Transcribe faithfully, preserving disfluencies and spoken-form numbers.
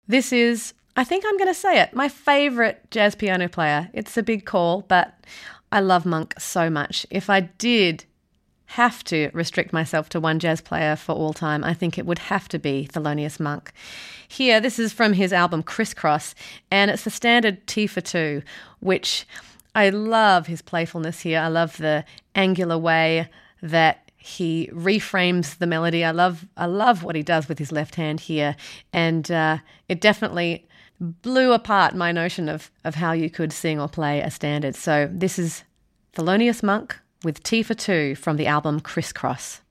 This is, I think I'm going to say it, my favourite jazz piano player. It's a big call, but I love Monk so much. If I did have to restrict myself to one jazz player for all time, I think it would have to be Thelonious Monk. Here, this is from his album Crisscross, and it's the standard T for two, which I love his playfulness here. I love the angular way that he reframes the melody. I love I love what he does with his left hand here, and uh, it definitely blew apart my notion of, of how you could sing or play a standard. So this is Thelonious Monk with T for two from the album Crisscross.